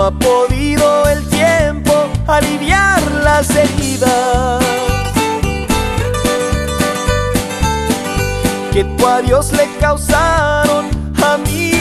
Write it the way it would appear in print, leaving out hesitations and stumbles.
ha podido el tiempo aliviar las heridas que tu adiós le causaron a mi